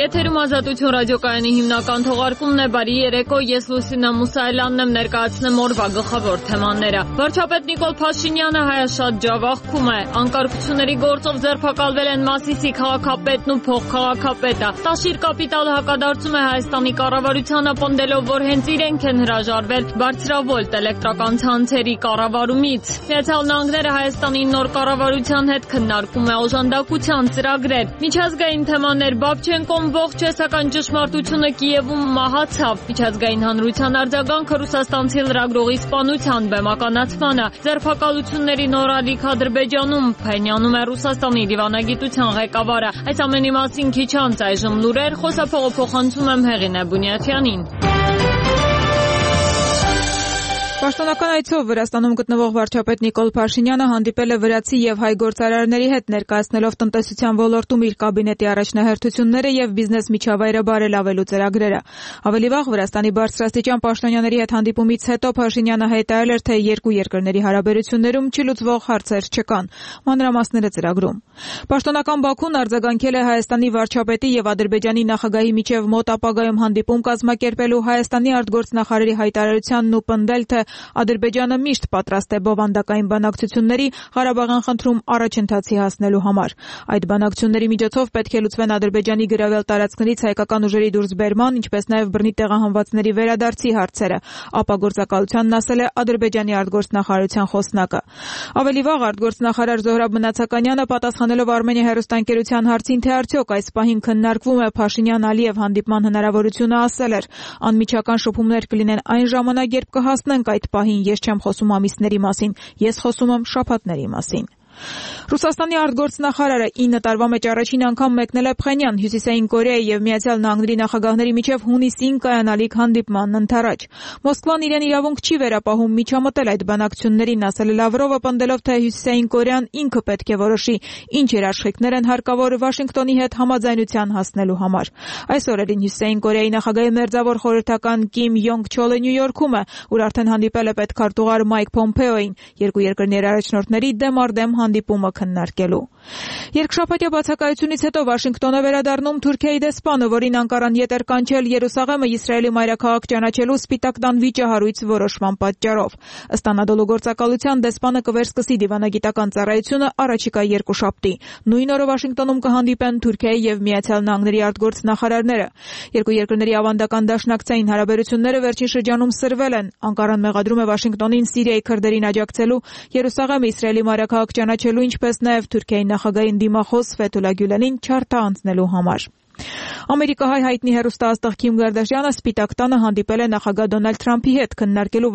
Եթերում Ազատություն ռադիոկայանի հիմնական թողարկումն է։ Բարի երեկո, ես Լուսինա Մուսայելյանն եմ, ներկայացնեմ օրվա գլխավոր թեմաները։ Վարչապետ Նիկոլ Փաշինյանը հայաշատ ջավախքում է։ Անկարգությունների գործով ձերբակալվել են Մասիսի քաղաքապետն ու փոխքաղաքապետը։ Տաշիր կապիտալը հակադարձում է Հայաստանի կառավարությանը, պնդելով, որ հենց իրենք են հրաժարվել բարձրավոլտ էլեկտրական ցանցերի կառավարումից։ Միացյալ Նահանգները Հայաստանի նոր կառավարության հետ քննարկում է օժանդակության ծրագրեր։ Միջազգային թեմաներ Բաբչենկոն ողջ է, սակայն ճշմարտությունը Կիևում մահացավ։ Միջազգային հանրության արձագանքը ռուսաստանցի լրագրողի սպանության բեմականացմանը։ Ձերբակալությունների նոր ալիք Ադրբեջանում, Փայնյանում է Ռուսաստանի դիվանագիտության ղեկավարը։ Այս ամենի մասին քիչ անց այժմ լուրեր, խոսափողը փոխանցում եմ Հեղինե Բունյաթյանին։ Պաշտոնական այցով Վրաստանում գտնվող վարչապետ Նիկոլ Փաշինյանը հանդիպել է վրացի եւ հայ գործարարների հետ, ներկայացնելով տնտեսության ոլորտում իր կաբինետի առաջնահերթությունները եւ բիզնես միջավայրը բարելավելու ծրագրերը։ Ավելի վաղ Վրաստանի բարձրաստիճան պաշտոնյաների հետ հանդիպումից հետո Փաշինյանը հայտարարել էր, թե երկու երկրների հարաբերություններում չլուծվող հարցեր չկան։ Մանրամասները ծրագրում։ Պաշտոնական Բաքուն արձագանքել է Հայաստանի վարչապետի եւ Ադրբեջանի նախագահի միջև մոտ ապագայում հանդիպում կազմակերպելու Հայաստանի արտգործնախարարի հայտարարությանն ու պնդել, թե Ադրբեջանը միշտ պատրաստ է բովանդակային բանակցությունների Ղարաբաղյան խնդրում առաջընթացի հասնելու համար։ Այդ բանակցությունների միջոցով պետք է լուծվեն Ադրբեջանի գրավել տարածքներից հայկական ուժերի դուրսբերման, ինչպես նաև բռնի տեղահանվածների վերադարձի հարցերը, ապագործակալությանն ասել է Ադրբեջանի արտգործնախարարության խոսնակը։ Ավելի վաղ արտգործնախարար Զոհրաբ Մնացականյանը պատասխանելով Արմենիա հեռուստաընկերության հարցին, թե արդյոք այս պահին քննարկվում է Փաշինյան-Ալիև հանդիպման հնարավորությունը, ասել էր. անմիջական շփումներ կլինեն այն ժամանակ, երբ կհասնենք այդ պահին, ես չեմ խոսում ամիսների մասին, ես խոսում եմ շաբաթների մասին։ Ռուսաստանի արտգործնախարարը 9 տարվա մեջ առաջին անգամ մեկնել է Փխենյան, Հյուսիսային Կորեայի եւ Միացյալ Նահանգների նախագահների միջև հունիսին կայանալիք հանդիպմանն ընթരാճ։ Մոսկվան իրեն իրավունք չի վերապահում միջամտել այդ բանակցություններին, ասել է Լավրովը, պնդելով, թե Հյուսիսային Կորեան ինքը պետք է որոշի, ինչ երաշխիքներ են հարկավոր Վաշինգտոնի հետ համաձայնության հասնելու համար։ Այս օրերին Հյուսիսային Կորեայի նախագահի մերձավոր խորհրդական Կիմ Յոնգ Չոլը Նյու Յորքում է, ուր արդեն հանդիպել է պետքարտուղար Մայք Փոմփեոին, երկու երկրների առաջնորդների դեմ առ դեմ հանդիպումը քննարկելու։ Երկշաբաթյա բացակայությունից հետո Վաշինգտոնը վերադառնում Թուրքիայի դեսպանը, որին Անկարան ետ էր կանչել Երուսաղեմը Իսրայելի մայրաքաղաք ճանաչելու Սպիտակ տան վիճահարույց որոշման պատճառով։ Ըստ Անադոլու գործակալության դեսպանը կվերսկսի դիվանագիտական ծառայությունը առաջիկա երկուշաբթի։ Նույն օրը Վաշինգտոնում կհանդիպեն Թուրքիայի եւ Միացյալ Նահանգների արտգործնախարարները։ Երկու երկրների ավանդական դաշնակցային հարաբերությունները վերջին շրջանում սրվել են։ Անկարան մեղադրում է Վաշինգտոնին Սիրիայի քրդերին աջակցելու, Երուսաղեմը Իսրայելի մայրաքաղաք ճանաչելու, ինչպես նաև Թուրքիայի նախագահին դիմախոս Ֆեթուլա Գյուլենին չարթա անցնելու համար։ Ամերիկահայ հայտնի հեռուստաաստղ Քիմ Կարդաշյանը Սպիտակ տանը հանդիպել է նախագահ Դոնալդ Թրամփի հետ, քննարկելու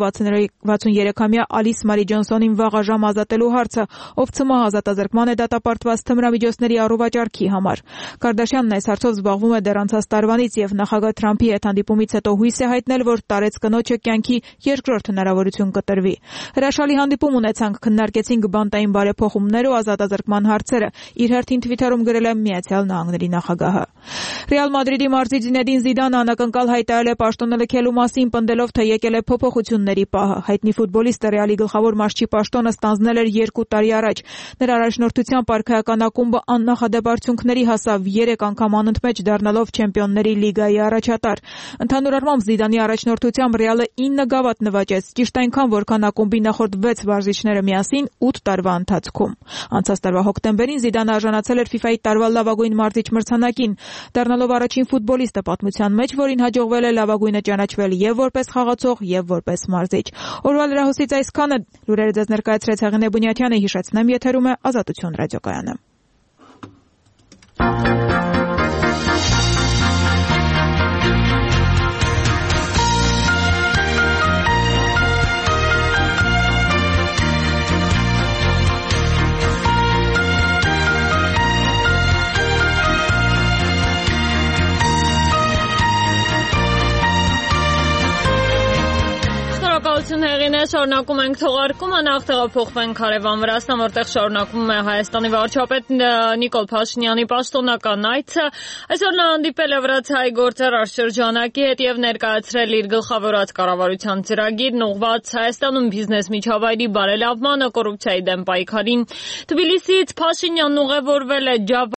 63-ամյա Ալիս Մարի Ջոնսոնին վաղաժամ ազատելու հարցը, ով ցմահ ազատազրկման է դատապարտված թմրամիջոցների առուվաճառքի համար։ Կարդաշյանն այս հարցով զբաղվում է դեռ անցած տարվանից եւ նախագահ Թրամփի հետ հանդիպումից հետո հույս է հայտնել, որ տարեց կնոջը կյանքի երկրորդ հնարավորություն կտրվի։ Հրաշալի հանդիպում ունեցանք, քննարկեցինք բանտային բարեփոխումներ ու ազատազրկման հարցերը, իր հերթին Թվիթերում գրել է Միացյալ Նահանգների նախագահը։ Ռեալ Մադրիդի մարզիչ Զինեդին Զիդանը անակնկալ հայտարարել է պաշտոնը լքելու մասին, պնդելով, թե եկել է փոփոխությունների պահը։ Հայտնի ֆուտբոլիստը Ռեալի գլխավոր մարզչի պաշտոնը ստանձնել էր 2 տարի առաջ։ Նրա առաջնորդությամբ պարքայական ակումբը աննախադեպ արդյունքների հասավ, 3 անգամ անընդմեջ դառնալով Չեմպիոնների լիգայի առաջատար։ Ընդհանուր առմամբ Զիդանի առաջնորդությամբ Ռեալը 9 գավաթ նվաճեց, ճիշտ այնքան, որքան ակումբի նախորդ 6 մարզիչները միասին 8 տարվա ընթացքում։ Անցած տարվա հոկտեմբերին Զիդանը արժանացել էր FIFA-ի տարվա լավագույն մարզիչ մրցանակին, դառնալով առաջին ֆուտբոլիստը պատմության մեջ, որին հաջողվել է լավագույնը ճանաչվել եւ որպես խաղացող, եւ որպես մարզիչ։ Օրվա լրահոսից այսքանը։ Լուրերը ձեզ ներկայացրեց Հեղինե Բունյաթյանը, հիշեցնեմ, եթերում է Ազատություն ռադիոկայանը։ Հեղինե, շարունակում ենք թողարկումը, նախ տեղափոխվենք հարևան Վրաստան, որտեղ շարունակվում է Հայաստանի վարչապետ Նիկոլ Փաշինյանի պաշտոնական այցը։ Այսօր նա հանդիպել է վրացի գործարար շրջանակի հետ եւ ներկայացրել իր գլխավորած կառավարության ծրագիրն ուղղված Հայաստանում բիզնես միջավայրի բարելավմանը, կոռուպցիայի դեմ պայքարին։ Թբիլիսիից Փաշինյանն ուղևորվել է